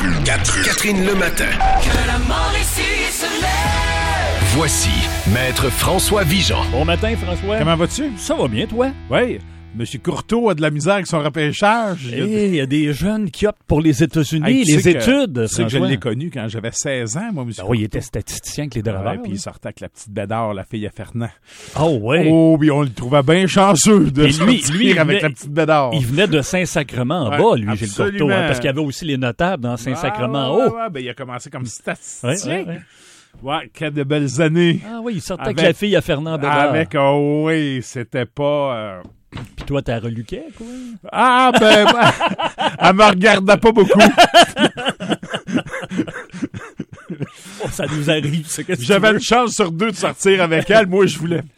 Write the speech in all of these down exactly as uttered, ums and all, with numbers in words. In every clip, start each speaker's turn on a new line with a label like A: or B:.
A: Catherine, Catherine le matin.
B: Que la Mauricie se lève.
A: Voici Maître François Vigeant.
C: Bon matin, François.
D: Comment vas-tu?
C: Ça va bien, toi?
D: Oui. Monsieur Courteau a de la misère avec son repêchage.
C: Il hey, y a des jeunes qui optent pour les États-Unis,
D: hey,
C: les
D: que,
C: études.
D: Tu sais que je l'ai connu quand j'avais seize ans, moi, monsieur.
C: Ben oui, il était statisticien avec les draveurs.
D: Ouais, puis il sortait avec la petite bédard, la fille à Fernand.
C: Oh, oui.
D: Oh, puis on le trouvait bien chanceux de
C: Et lui, lui il
D: avec
C: venait,
D: la petite bédard.
C: Il venait de Saint-Sacrement en
D: ouais,
C: bas, lui,
D: absolument.
C: Gilles Courteau, hein, parce qu'il y avait aussi les notables dans Saint-Sacrement en
D: ah, ouais,
C: haut.
D: Ouais, ouais, ben il a commencé comme statisticien.
C: Ouais, ouais, ouais.
D: Ouais, quelle de belles années.
C: Ah oui, il sortait avec,
D: avec
C: la fille à Fernand Bédard.
D: Avec, oh oui, c'était pas... Euh...
C: Puis toi, t'as reluqué, quoi?
D: Ah, ben, ben elle me regardait pas beaucoup.
C: Oh, ça nous arrive, c'est qu'est-ce que
D: J'avais
C: tu veux?
D: une chance sur deux de sortir avec elle. Moi, je voulais.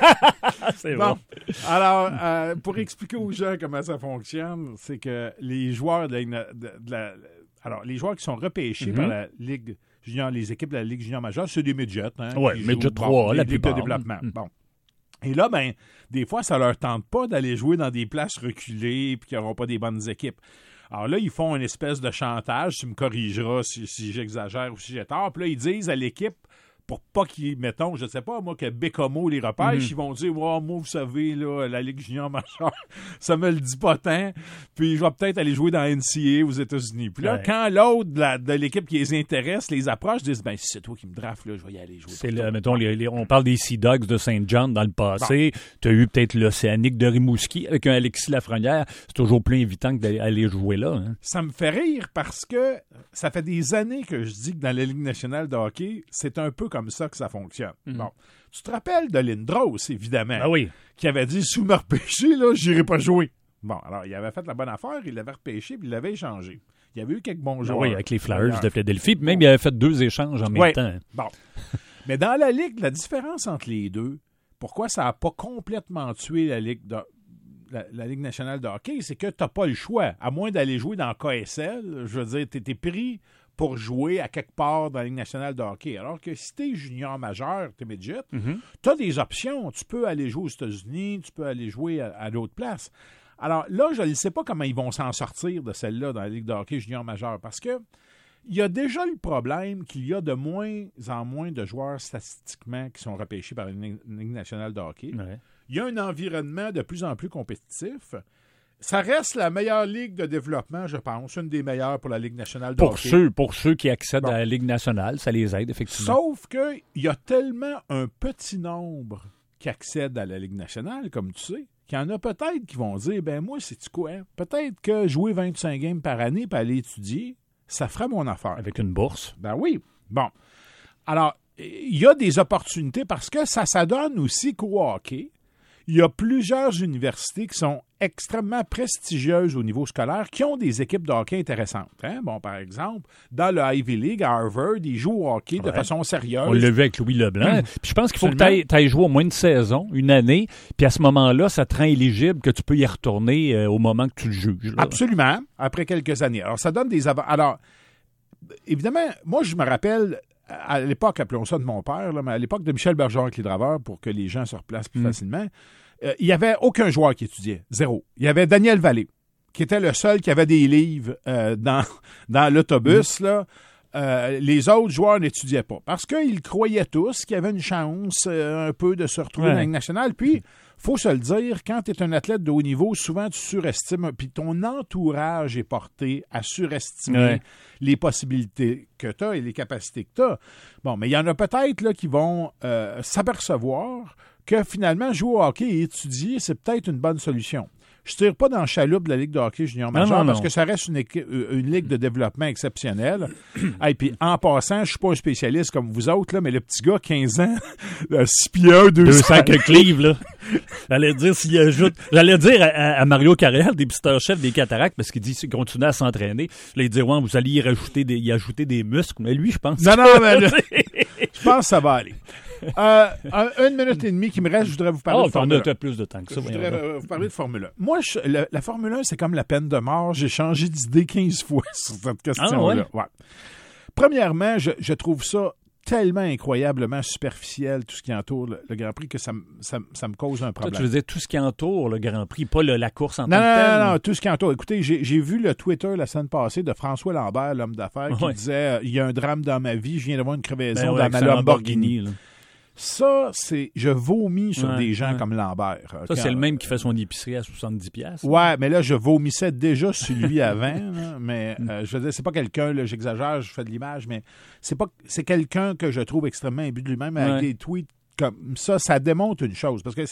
C: C'est
D: bon.
C: bon.
D: Alors, euh, pour expliquer aux gens comment ça fonctionne, c'est que les joueurs de la, de, de la alors, les joueurs qui sont repêchés mm-hmm. par la Ligue junior, les équipes de la Ligue junior majeure, c'est des midgets. Hein,
C: oui, midget trois,
D: bon,
C: la
D: Ligue
C: plupart.
D: de développement.
C: Mm.
D: Bon. Et là, ben, des fois, ça leur tente pas d'aller jouer dans des places reculées puis qu'ils n'auront pas des bonnes équipes. Alors là, ils font une espèce de chantage, tu me corrigeras si, si j'exagère ou si j'ai tort. Puis là, ils disent à l'équipe, pour pas qu'ils, mettons, je sais pas, moi, que Bécomo les repêche, mm-hmm. ils vont dire, wow, moi, vous savez, là, la Ligue junior majeure, ça me le dit pas tant, puis je vais peut-être aller jouer dans N C A A aux États-Unis. Puis là, ouais. quand l'autre de, la, de l'équipe qui les intéresse les approche, ils disent, ben, si c'est toi qui me draftes, là, je vais y aller jouer.
C: C'est le, mettons, les, les, on parle des Sea Dogs de Saint John dans le passé. Bon. Tu as eu peut-être l'Océanique de Rimouski avec un Alexis Lafrenière. C'est toujours plus invitant que d'aller jouer là. Hein.
D: Ça me fait rire parce que ça fait des années que je dis que dans la Ligue nationale de hockey, c'est un peu comme ça que ça fonctionne. Mm-hmm. Bon. Tu te rappelles de Lindros, évidemment,
C: ah oui.
D: qui avait dit, si vous me repêchez, là, j'irai pas jouer. Bon, alors, il avait fait la bonne affaire, il l'avait repêché, puis il l'avait échangé. Il y avait eu quelques bons joueurs.
C: Ah oui, avec les Flyers de Philadelphie, puis même il avait fait deux échanges en même
D: oui.
C: temps.
D: Bon. Mais dans la Ligue, la différence entre les deux, pourquoi ça n'a pas complètement tué la Ligue de, la, la Ligue nationale de hockey, c'est que tu n'as pas le choix. À moins d'aller jouer dans K S L, je veux dire, tu étais pris pour jouer à quelque part dans la Ligue nationale de hockey. Alors que si tu es junior majeur, tu es midget, mm-hmm. tu as des options. Tu peux aller jouer aux États-Unis, tu peux aller jouer à, à d'autres places. Alors là, je ne sais pas comment ils vont s'en sortir de celle-là dans la Ligue de hockey junior majeur parce que il y a déjà le problème qu'il y a de moins en moins de joueurs statistiquement qui sont repêchés par la Ligue nationale de hockey.
C: Ouais.
D: Il y a un environnement de plus en plus compétitif. Ça reste la meilleure ligue de développement, je pense, une des meilleures pour la Ligue nationale de
C: pour
D: hockey.
C: Ceux, pour ceux qui accèdent
D: bon.
C: à la Ligue nationale, ça les aide, effectivement.
D: Sauf qu'il y a tellement un petit nombre qui accèdent à la Ligue nationale, comme tu sais, qu'il y en a peut-être qui vont dire, ben moi, c'est-tu quoi? Peut-être que jouer vingt-cinq games par année et aller étudier, ça ferait mon affaire.
C: Avec une bourse.
D: Ben oui. Bon. Alors, il y a des opportunités parce que ça, ça donne aussi qu'au hockey, il y a plusieurs universités qui sont extrêmement prestigieuses au niveau scolaire qui ont des équipes de hockey intéressantes. Hein? Bon, par exemple, dans le Ivy League, à Harvard, ils jouent au hockey ouais. de façon sérieuse.
C: On l'a vu avec Louis Leblanc. Mmh. Puis je pense qu'il faut Absolument. que tu ailles jouer au moins une saison, une année, puis à ce moment-là, ça te rend éligible que tu peux y retourner euh, au moment que tu le juges. Là.
D: Absolument, après quelques années. Alors, ça donne des avantages. Alors, évidemment, moi, je me rappelle, à l'époque, appelons ça de mon père, là, mais à l'époque de Michel Bergeron avec les Draveurs, pour que les gens se replacent plus mmh. facilement, Euh, il n'y avait aucun joueur qui étudiait. Zéro. Il y avait Daniel Vallée, qui était le seul qui avait des livres euh, dans, dans l'autobus. Mmh. Là. Euh, les autres joueurs n'étudiaient pas. Parce qu'ils croyaient tous qu'il y avait une chance euh, un peu de se retrouver ouais. dans la Ligue nationale. Puis, il faut se le dire, quand tu es un athlète de haut niveau, souvent tu surestimes, puis ton entourage est porté à surestimer ouais. les possibilités que tu as et les capacités que tu as. Bon, mais il y en a peut-être là, qui vont euh, s'apercevoir que finalement, jouer au hockey et étudier, c'est peut-être une bonne solution. Je ne tire pas dans le chaloupe de la Ligue de hockey junior majeur non, non, parce non. que ça reste une, équi- une ligue de développement exceptionnelle. Et puis, en passant, je ne suis pas un spécialiste comme vous autres, là, mais le petit gars, quinze ans, six pieds un, deux cents
C: que Cleve, là. J'allais dire s'il ajoute. J'allais dire à, à Mario Carrière, dépisteur-chef des Cataractes, parce qu'il dit qu'il continue à s'entraîner. Je lui dire, ouais, vous allez y rajouter des, y ajouter des muscles. Mais lui, je pense.
D: Non, non, mais je pense que ça va aller. Euh, une minute et demie qui me reste, je voudrais vous parler
C: oh,
D: de Formule un.
C: Tu as plus de temps que ça.
D: Je voudrais euh, vous parler de Formule un. Moi, je, la, la Formule un, c'est comme la peine de mort. J'ai changé d'idée quinze fois sur cette question-là.
C: Ah, ouais?
D: Ouais. Premièrement, je, je trouve ça tellement incroyablement superficiel, tout ce qui entoure le, le Grand Prix, que ça, me- ça, me- ça me cause un problème.
C: Toi, tu veux dire tout ce qui entoure le Grand Prix, pas le- la course en
D: Non,
C: tant
D: non,
C: que telle.
D: non, non, tout ce qui entoure. Écoutez, j'ai, j'ai vu le Twitter la semaine passée de François Lambert, l'homme d'affaires, qui
C: Ouais.
D: disait euh, « Il y a un drame dans ma vie, je viens d'avoir une crevaison
C: Ben ouais,
D: dans
C: avec
D: ma
C: sa
D: Lamborghini.
C: là. »
D: Ça, c'est... Je vomis sur
C: Ouais,
D: des gens
C: ouais.
D: comme Lambert.
C: Ça,
D: Quand-
C: c'est le même qui fait son épicerie à soixante-dix piastres.
D: Ouais, mais là, je vomissais déjà sur lui avant. Là, mais
C: Mm.
D: euh, je veux dire, c'est pas quelqu'un, là, j'exagère, je fais de l'image, mais c'est pas c'est quelqu'un que je trouve extrêmement imbu de lui-même avec
C: Ouais.
D: des tweets comme ça. Ça démontre une chose. Parce que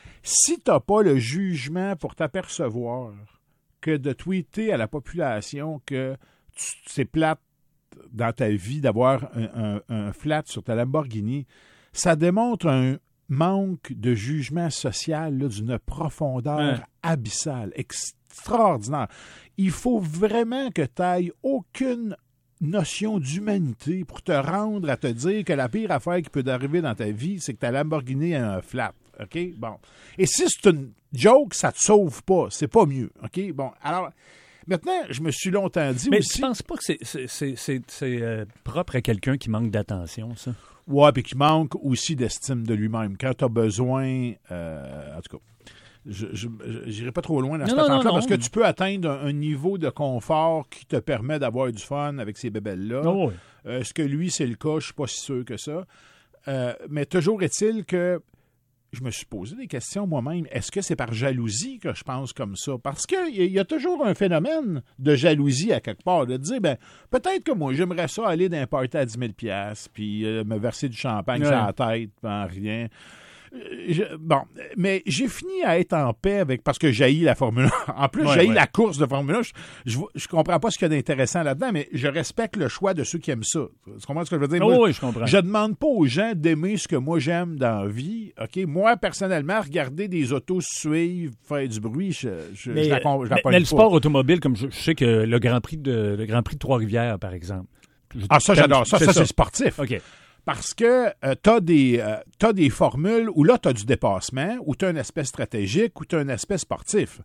D: si t'as pas le jugement pour t'apercevoir que de tweeter à la population que tu- c'est plate dans ta vie d'avoir un, un- un flat sur ta Lamborghini, ça démontre un manque de jugement social là, d'une profondeur
C: Ouais.
D: abyssale, extraordinaire. Il faut vraiment que tu n'aies aucune notion d'humanité pour te rendre à te dire que la pire affaire qui peut t'arriver dans ta vie, c'est que ta Lamborghini a un flat. OK? Bon. Et si c'est une joke, ça te sauve pas. C'est pas mieux. OK? Bon. Alors, maintenant, je me suis longtemps dit
C: Mais
D: aussi...
C: tu penses pas que c'est, c'est, c'est, c'est, c'est, euh, propre à quelqu'un qui manque d'attention, ça?
D: Ouais, puis qui manque aussi d'estime de lui-même. Quand tu as besoin... euh, en tout cas, je n'irai pas trop loin dans
C: Non,
D: cette
C: non,
D: attente-là,
C: non,
D: parce
C: non.
D: que tu peux atteindre un, un niveau de confort qui te permet d'avoir du fun avec ces bébelles-là.
C: Oh, oui.
D: Euh, Est-ce que lui, c'est le cas? Je ne suis pas si sûr que ça. Euh, mais toujours est-il que je me suis posé des questions moi-même. Est-ce que c'est par jalousie que je pense comme ça? Parce qu'il y, y a toujours un phénomène de jalousie à quelque part, de dire, ben peut-être que moi, j'aimerais ça aller d'un party à dix mille dollars puis euh, me verser du champagne
C: Ouais.
D: sur la tête, en rien. Euh, je- bon, mais j'ai fini à être en paix avec, parce que j'haïs la Formule un. En plus,
C: Ouais,
D: j'haïs
C: ouais.
D: la course de Formule un. Je, je, je comprends pas ce qu'il y a d'intéressant là-dedans, mais je respecte le choix de ceux qui aiment ça. Tu comprends ce que je veux dire?
C: Oh,
D: Moi,
C: oui, je comprends.
D: je demande pas aux gens d'aimer ce que moi j'aime dans la vie. OK? Moi, personnellement, regarder des autos suivre, faire du bruit, je, je,
C: Mais,
D: je la, con- je la
C: mais-
D: pogne
C: mais le
D: pas.
C: sport automobile, comme je, je sais que le Grand Prix de le Grand Prix de Trois-Rivières, par exemple. Je-
D: Ah, ça, j'adore. Ça, ça, c'est sportif.
C: OK.
D: Parce que euh, tu as des, euh, t'as des formules où là, tu as du dépassement, où tu as un aspect stratégique, où tu as un aspect sportif.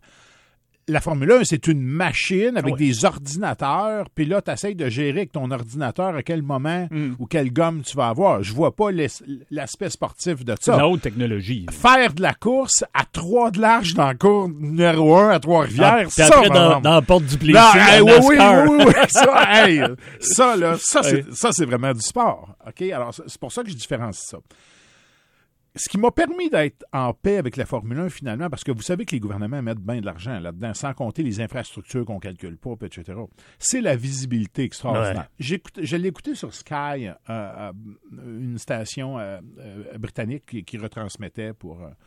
D: La Formule un, c'est une machine avec
C: Ouais.
D: des ordinateurs, puis là, tu essaies de gérer avec ton ordinateur à quel moment
C: Mm.
D: ou quelle gomme tu vas avoir. Je vois pas l'es- l'aspect sportif de
C: C'est
D: ça.
C: de la haute technologie.
D: Faire de la course à trois de large dans le cours numéro un à Trois-Rivières,
C: Ah, puis
D: ça,
C: après,
D: par
C: dans,
D: exemple.
C: dans la porte du Plessis,
D: Non, hey,
C: en
D: oui, oui,
C: NASCAR.
D: oui, oui, ça, hey, ça, là, ça, c'est,
C: Ouais.
D: ça, c'est vraiment du sport. OK? Alors, c'est c'est pour ça que je différencie ça. Ce qui m'a permis d'être en paix avec la Formule un, finalement, parce que vous savez que les gouvernements mettent bien de l'argent là-dedans, sans compter les infrastructures qu'on ne calcule pas, et cetera. C'est la visibilité extraordinaire.
C: Ouais.
D: J'écoute- je l'ai écouté sur Sky, euh, euh, une station euh, euh, britannique qui, qui retransmettait pour... euh,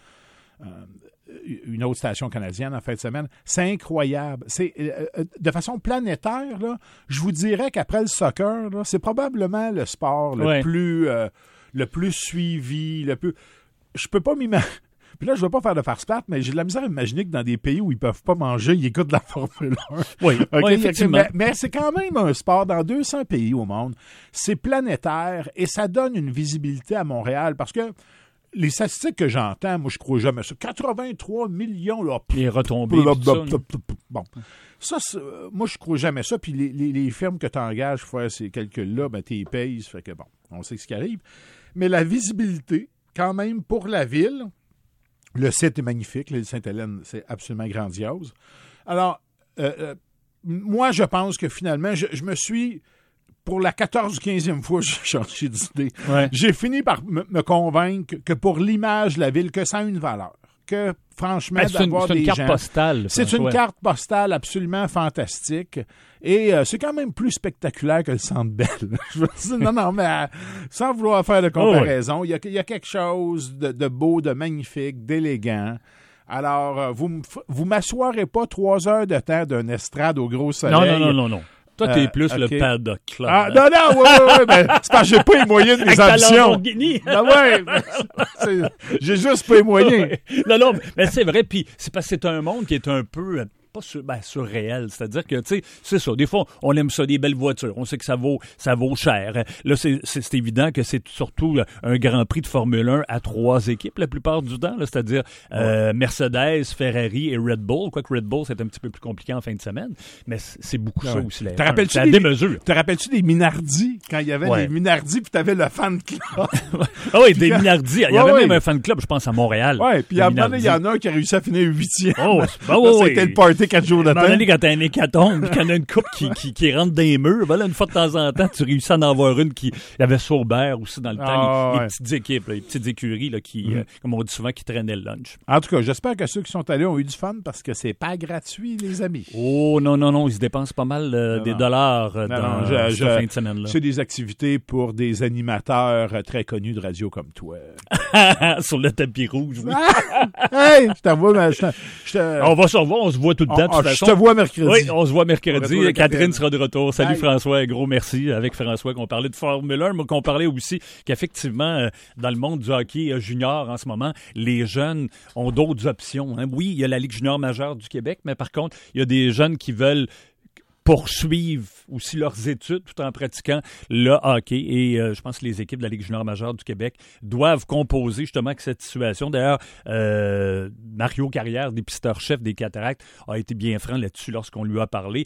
D: euh, une autre station canadienne en fin de semaine. C'est incroyable. C'est euh, euh, de façon planétaire, là, je vous dirais qu'après le soccer, là, c'est probablement le sport le
C: Ouais.
D: plus euh, le plus suivi, le plus. Je peux pas m'imaginer. Puis là, je veux pas faire de farce plate, mais j'ai de la misère à imaginer que dans des pays où ils peuvent pas manger, ils écoutent la Formule un.
C: Oui,
D: OK?
C: oui, effectivement.
D: Mais, mais c'est quand même un sport dans deux cents pays au monde. C'est planétaire et ça donne une visibilité à Montréal parce que les statistiques que j'entends, moi, je crois jamais ça. quatre-vingt-trois millions, là.
C: Les retombées. tout ça, là.
D: Bon. Ça, c'est- moi, je crois jamais ça. Puis les, les, les firmes que tu engages pour faire ces calculs-là, ben, tu les payes. Ça fait que, bon, on sait ce qui arrive. Mais la visibilité, quand même, pour la ville, le site est magnifique. L'île Sainte-Hélène, c'est absolument grandiose. Alors, euh, euh, moi, je pense que finalement, je, je me suis... Pour la quatorze ou quinzième fois, j'ai changé d'idée.
C: Ouais.
D: J'ai fini par me, me convaincre que pour l'image de la ville, que ça a une valeur. Que, franchement,
C: Ben, c'est une,
D: d'avoir
C: c'est une
D: des
C: carte
D: gens...
C: postale.
D: C'est une
C: François.
D: carte postale absolument fantastique. Et euh, c'est quand même plus spectaculaire que le Centre Bell. Je veux dire, non, non, mais euh, sans vouloir faire de comparaison, il y a, il y a quelque chose de, de beau, de magnifique, d'élégant. Alors, euh, vous me f- vous m'assoirez pas trois heures de temps d'un estrade au gros soleil.
C: Non, non, non, non, non. Toi, t'es
D: Euh,
C: plus
D: ok.
C: le paddock club.
D: Ah, non, non, oui, oui, oui, mais c'est parce que j'ai pas les moyens de mes
C: Avec ta
D: ambitions.
C: Lamborghini.
D: Ah ouais, mais c'est- j'ai juste pas les moyens.
C: non, non, mais c'est vrai, puis c'est parce que c'est un monde qui est un peu, euh, pas sur, ben, surréel, c'est-à-dire que, tu sais, c'est ça, des fois, on aime ça, des belles voitures, on sait que ça vaut, ça vaut cher. Là, c'est, c'est, c'est évident que c'est surtout là, un Grand Prix de Formule un à trois équipes la plupart du temps, là, c'est-à-dire euh, Mercedes, Ferrari et Red Bull, quoique Red Bull, c'est un petit peu plus compliqué en fin de semaine, mais c'est, c'est beaucoup ça
D: Ouais.
C: aussi. La
D: Te
C: F un.
D: rappelles-tu
C: C'est à
D: des-
C: démesure.
D: Te rappelles-tu des Minardi quand il y avait
C: Ouais.
D: les Minardi, puis t'avais le fan club.
C: Ah oui, des Minardi. Il y
D: Ouais,
C: avait
D: ouais.
C: même un fan club, je pense, à Montréal.
D: Ouais, puis
C: des
D: à un moment donné,
C: Minardi.
D: il y en a un qui a réussi à finir huitième.
C: Oh, ben
D: Là,
C: oui,
D: c'était
C: oui.
D: le party quatre jours de
C: À un moment
D: temps.
C: donné, quand t'as un hécatombe, quand il y a une coupe qui, qui, qui rentre dans les murs, ben là, une fois de temps en temps, tu réussis à en avoir une qui... Il y avait Saubert aussi dans le temps,
D: Ah,
C: les,
D: ouais.
C: les petites équipes, là, les petites écuries, là, qui,
D: Mm.
C: euh, comme on dit souvent, qui traînaient le lunch.
D: En tout cas, j'espère que ceux qui sont allés ont eu du fun parce que c'est pas gratuit, les amis.
C: Oh, non, non, non, ils se dépensent pas mal euh,
D: Non,
C: des
D: non.
C: dollars euh,
D: Non,
C: dans
D: non, je-
C: cette
D: je-
C: fin de semaine-là.
D: C'est des activités pour des animateurs euh, très connus de radio comme toi.
C: Sur le tapis rouge, oui.
D: Hey, je t'avoue, mais je te- je te-
C: On va se revoir, on se voit tout le temps, de
D: Ah,
C: toute
D: je
C: façon.
D: te vois mercredi.
C: Oui, on se voit
D: Au
C: mercredi.
D: retour de
C: Catherine
D: Catherine.
C: sera de retour. Salut
D: Bye.
C: François, gros merci avec François qu'on parlait de Formule un, mais qu'on parlait aussi qu'effectivement, euh, dans le monde du hockey euh, junior en ce moment, les jeunes ont d'autres options. hein. Oui, il y a la Ligue junior majeure du Québec, mais par contre, il y a des jeunes qui veulent poursuivent aussi leurs études tout en pratiquant le hockey. Et euh, je pense que les équipes de la Ligue junior majeure du Québec doivent composer justement avec cette situation. D'ailleurs, euh, Mario Carrière, dépisteur-chef des Cataractes, a été bien franc là-dessus lorsqu'on lui a parlé.